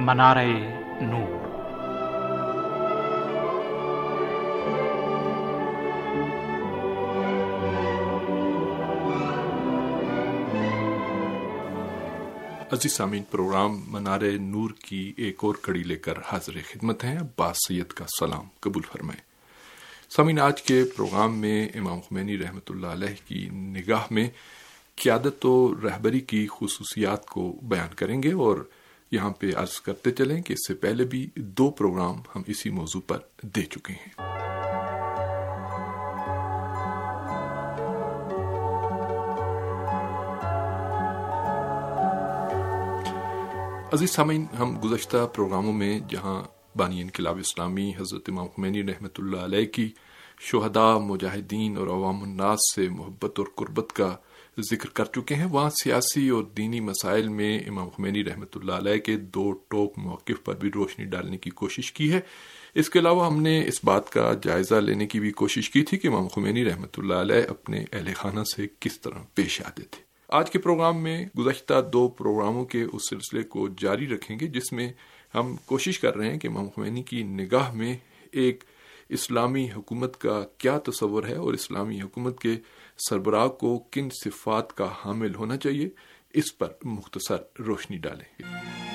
منارۂ نور۔ عزیز سامعین، پروگرام منارۂ نور کی ایک اور کڑی لے کر حاضر خدمت ہیں۔ عباس سید کا سلام قبول فرمائیں۔ سامعین، آج کے پروگرام میں امام خمینی رحمۃ اللہ علیہ کی نگاہ میں قیادت و رہبری کی خصوصیات کو بیان کریں گے، اور یہاں پہ عرض کرتے چلیں کہ اس سے پہلے بھی 2 پروگرام ہم اسی موضوع پر دے چکے ہیں۔ عزیز سامعین، ہم گزشتہ پروگراموں میں جہاں بانی انقلاب اسلامی حضرت امام خمینی رحمۃ اللہ علیہ کی شہداء، مجاہدین اور عوام الناس سے محبت اور قربت کا ذکر کر چکے ہیں، وہاں سیاسی اور دینی مسائل میں امام خمینی رحمۃ اللہ علیہ کے 2 ٹوک موقف پر بھی روشنی ڈالنے کی کوشش کی ہے۔ اس کے علاوہ ہم نے اس بات کا جائزہ لینے کی بھی کوشش کی تھی کہ امام خمینی رحمۃ اللہ علیہ اپنے اہل خانہ سے کس طرح پیش آتے تھے۔ آج کے پروگرام میں گزشتہ 2 پروگراموں کے اس سلسلے کو جاری رکھیں گے جس میں ہم کوشش کر رہے ہیں کہ امام خمینی کی نگاہ میں ایک اسلامی حکومت کا کیا تصور ہے اور اسلامی حکومت کے سربراہ کو کن صفات کا حامل ہونا چاہیے، اس پر مختصر روشنی ڈالیں گے۔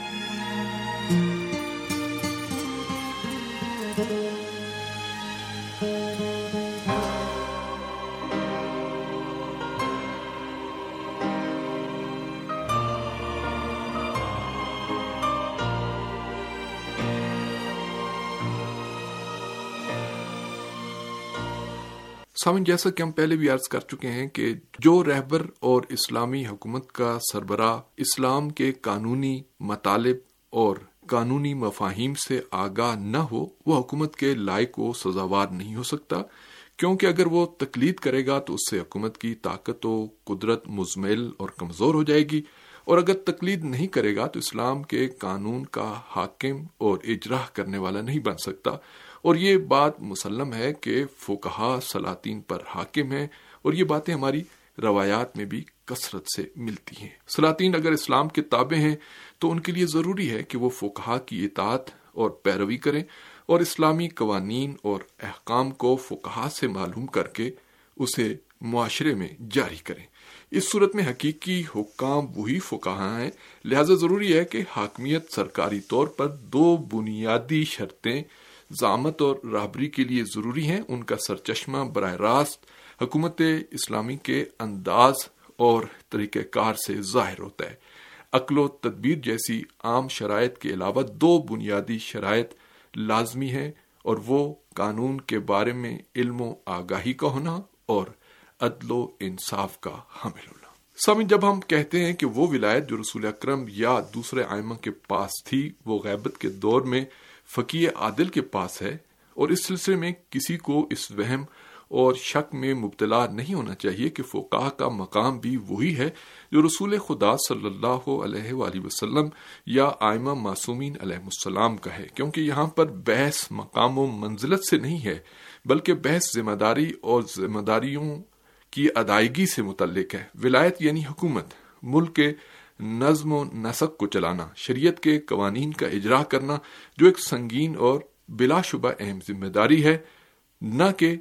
سامن، جیسا کہ ہم پہلے بھی عرض کر چکے ہیں کہ جو رہبر اور اسلامی حکومت کا سربراہ اسلام کے قانونی مطالب اور قانونی مفاہیم سے آگاہ نہ ہو، وہ حکومت کے لائق و سزاوار نہیں ہو سکتا، کیونکہ اگر وہ تقلید کرے گا تو اس سے حکومت کی طاقت و قدرت مزمل اور کمزور ہو جائے گی، اور اگر تقلید نہیں کرے گا تو اسلام کے قانون کا حاکم اور اجرا کرنے والا نہیں بن سکتا۔ اور یہ بات مسلم ہے کہ فقہا سلاطین پر حاکم ہیں، اور یہ باتیں ہماری روایات میں بھی کثرت سے ملتی ہیں۔ سلاطین اگر اسلام کے تابع ہیں تو ان کے لیے ضروری ہے کہ وہ فقہا کی اطاعت اور پیروی کریں اور اسلامی قوانین اور احکام کو فقہا سے معلوم کر کے اسے معاشرے میں جاری کریں۔ اس صورت میں حقیقی حکام وہی فقہا ہیں، لہذا ضروری ہے کہ حاکمیت سرکاری طور پر 2 بنیادی شرطیں ضامت اور رہبری کے لیے ضروری ہیں۔ ان کا سرچشمہ براہ راست حکومت اسلامی کے انداز اور طریقہ کار سے ظاہر ہوتا ہے۔ عقل و تدبیر جیسی عام شرائط کے علاوہ 2 بنیادی شرائط لازمی ہیں، اور وہ قانون کے بارے میں علم و آگاہی کا ہونا اور عدل و انصاف کا حامل ہونا۔ سامعین، جب ہم کہتے ہیں کہ وہ ولایت جو رسول اکرم یا دوسرے ائمہ کے پاس تھی وہ غیبت کے دور میں فقیہ عادل کے پاس ہے، اور اس سلسلے میں کسی کو اس وہم اور شک میں مبتلا نہیں ہونا چاہیے کہ فقہا کا مقام بھی وہی ہے جو رسول خدا صلی اللہ علیہ وآلہ وسلم یا ائمہ معصومین علیہ السلام کا ہے، کیونکہ یہاں پر بحث مقام و منزلت سے نہیں ہے، بلکہ بحث ذمہ داری اور ذمہ داریوں کی ادائیگی سے متعلق ہے۔ ولایت یعنی حکومت، ملک کے نظم و نسق کو چلانا، شریعت کے قوانین کا اجرا کرنا، جو ایک سنگین اور بلا شبہ اہم ذمہ داری ہے، نہ کہ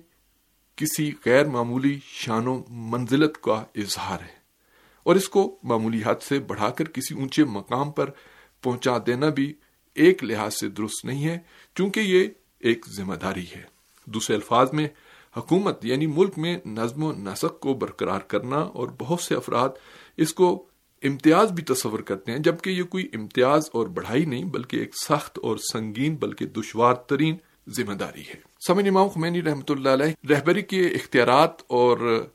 کسی غیر معمولی شان و منزلت کا اظہار ہے، اور اس کو معمولی حد سے بڑھا کر کسی اونچے مقام پر پہنچا دینا بھی ایک لحاظ سے درست نہیں ہے، چونکہ یہ ایک ذمہ داری ہے۔ دوسرے الفاظ میں حکومت یعنی ملک میں نظم و نسق کو برقرار کرنا، اور بہت سے افراد اس کو امتیاز بھی تصور کرتے ہیں، جبکہ یہ کوئی امتیاز اور بڑھائی نہیں بلکہ ایک سخت اور سنگین بلکہ دشوار ترین ذمہ داری ہے۔ سامعین، امام خمینی رحمۃ اللہ علیہ رہبری کے اختیارات اور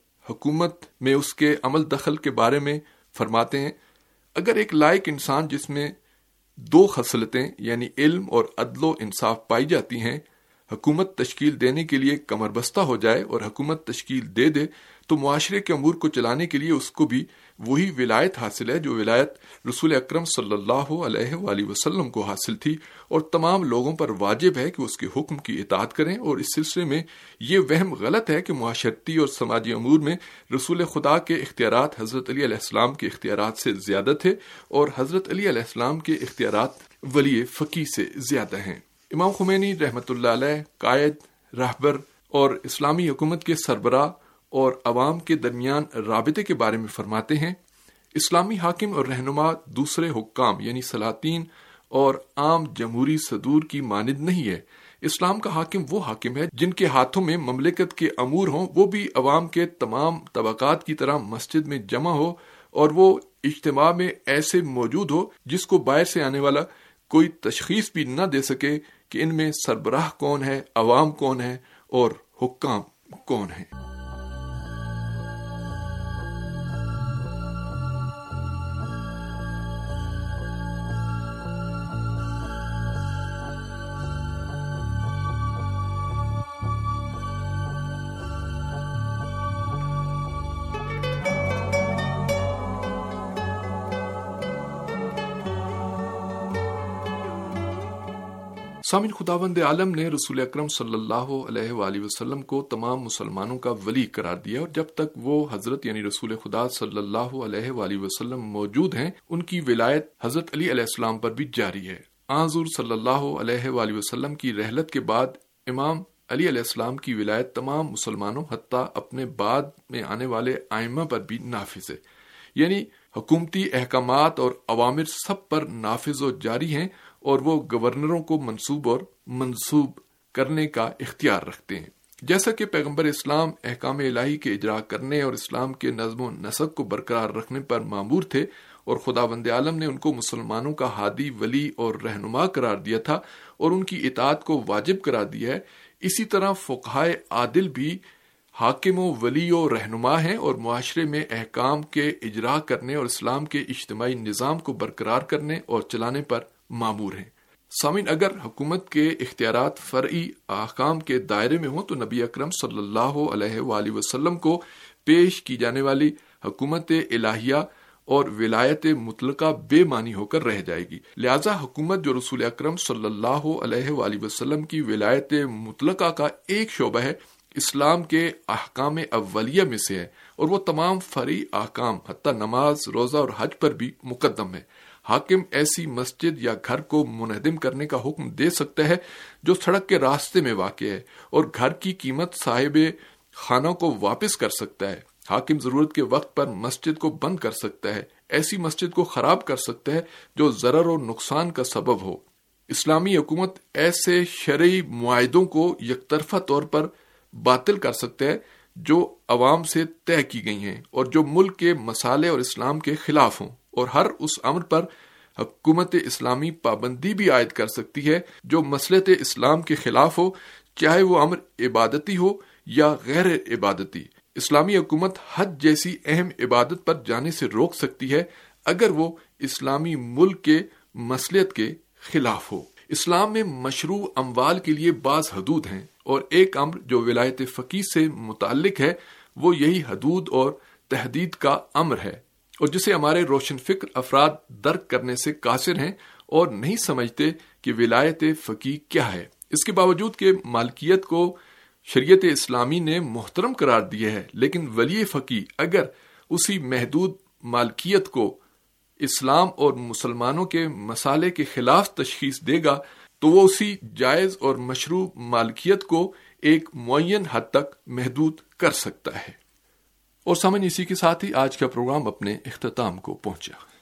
حکومت میں اس کے عمل دخل کے بارے میں فرماتے ہیں، اگر ایک لائق انسان جس میں 2 خصلتیں یعنی علم اور عدل و انصاف پائی جاتی ہیں حکومت تشکیل دینے کے لیے کمر بستہ ہو جائے اور حکومت تشکیل دے دے تو معاشرے کے امور کو چلانے کے لیے اس کو بھی وہی ولایت حاصل ہے جو ولایت رسول اکرم صلی اللہ علیہ وآلہ وسلم کو حاصل تھی، اور تمام لوگوں پر واجب ہے کہ اس کے حکم کی اطاعت کریں۔ اور اس سلسلے میں یہ وہم غلط ہے کہ معاشرتی اور سماجی امور میں رسول خدا کے اختیارات حضرت علی علیہ السلام کے اختیارات سے زیادہ تھے اور حضرت علی علیہ السلام کے اختیارات ولی فقیہ سے زیادہ ہیں۔ امام خمینی رحمۃ اللہ علیہ قائد، رہبر اور اسلامی حکومت کے سربراہ اور عوام کے درمیان رابطے کے بارے میں فرماتے ہیں، اسلامی حاکم اور رہنما دوسرے حکام یعنی سلاطین اور عام جمہوری صدور کی مانند نہیں ہے۔ اسلام کا حاکم وہ حاکم ہے جن کے ہاتھوں میں مملکت کے امور ہوں، وہ بھی عوام کے تمام طبقات کی طرح مسجد میں جمع ہو اور وہ اجتماع میں ایسے موجود ہو جس کو باہر سے آنے والا کوئی تشخیص بھی نہ دے سکے کہ ان میں سربراہ کون ہے، عوام کون ہے اور حکام کون ہیں۔ سامعین، خداوند عالم نے رسول اکرم صلی اللہ علیہ وآلہ وسلم کو تمام مسلمانوں کا ولی قرار دیا، اور جب تک وہ حضرت یعنی رسول خدا صلی اللہ علیہ وآلہ وسلم موجود ہیں ان کی ولایت حضرت علی علیہ السلام پر بھی جاری ہے۔ حضور صلی اللہ علیہ وآلہ وسلم کی رحلت کے بعد امام علی علیہ السلام کی ولایت تمام مسلمانوں حتیٰ اپنے بعد میں آنے والے ائمہ پر بھی نافذ ہے، یعنی حکومتی احکامات اور اوامر سب پر نافذ و جاری ہیں، اور وہ گورنروں کو منصوب اور منسوب کرنے کا اختیار رکھتے ہیں۔ جیسا کہ پیغمبر اسلام احکام الہی کے اجرا کرنے اور اسلام کے نظم و نسق کو برقرار رکھنے پر مامور تھے، اور خداوند عالم نے ان کو مسلمانوں کا ہادی، ولی اور رہنما قرار دیا تھا اور ان کی اطاعت کو واجب قرار دیا ہے، اسی طرح فقہائے عادل بھی حاکم و ولی و رہنما ہیں اور معاشرے میں احکام کے اجرا کرنے اور اسلام کے اجتماعی نظام کو برقرار کرنے اور چلانے پر مامور ہیں۔ سامعین، اگر حکومت کے اختیارات فرعی احکام کے دائرے میں ہوں تو نبی اکرم صلی اللہ علیہ وآلہ وسلم کو پیش کی جانے والی حکومت الہیہ اور ولایت مطلقہ بے معنی ہو کر رہ جائے گی۔ لہذا حکومت جو رسول اکرم صلی اللہ علیہ وآلہ وسلم کی ولایت مطلقہ کا ایک شعبہ ہے، اسلام کے احکام اولیہ میں سے ہے، اور وہ تمام فرعی احکام حتیٰ نماز، روزہ اور حج پر بھی مقدم ہے۔ حاکم ایسی مسجد یا گھر کو منہدم کرنے کا حکم دے سکتا ہے جو سڑک کے راستے میں واقع ہے، اور گھر کی قیمت صاحب خانہ کو واپس کر سکتا ہے۔ حاکم ضرورت کے وقت پر مسجد کو بند کر سکتا ہے، ایسی مسجد کو خراب کر سکتا ہے جو ضرر اور نقصان کا سبب ہو۔ اسلامی حکومت ایسے شرعی معاہدوں کو یک طرفہ طور پر باطل کر سکتا ہے جو عوام سے طے کی گئی ہیں اور جو ملک کے مصالح اور اسلام کے خلاف ہوں، اور ہر اس امر پر حکومت اسلامی پابندی بھی عائد کر سکتی ہے جو مصلحت اسلام کے خلاف ہو، چاہے وہ امر عبادتی ہو یا غیر عبادتی۔ اسلامی حکومت حج جیسی اہم عبادت پر جانے سے روک سکتی ہے اگر وہ اسلامی ملک کے مصلحت کے خلاف ہو۔ اسلام میں مشروع اموال کے لیے بعض حدود ہیں، اور ایک امر جو ولایت فقیہ سے متعلق ہے وہ یہی حدود اور تحدید کا امر ہے، اور جسے ہمارے روشن فکر افراد درک کرنے سے قاصر ہیں اور نہیں سمجھتے کہ ولایت فقیہ کیا ہے۔ اس کے باوجود کہ مالکیت کو شریعت اسلامی نے محترم قرار دیا ہے، لیکن ولی فقیہ اگر اسی محدود مالکیت کو اسلام اور مسلمانوں کے مصالح کے خلاف تشخیص دے گا تو وہ اسی جائز اور مشروع مالکیت کو ایک معین حد تک محدود کر سکتا ہے۔ اور سامعین، اسی کے ساتھ ہی آج کا پروگرام اپنے اختتام کو پہنچا۔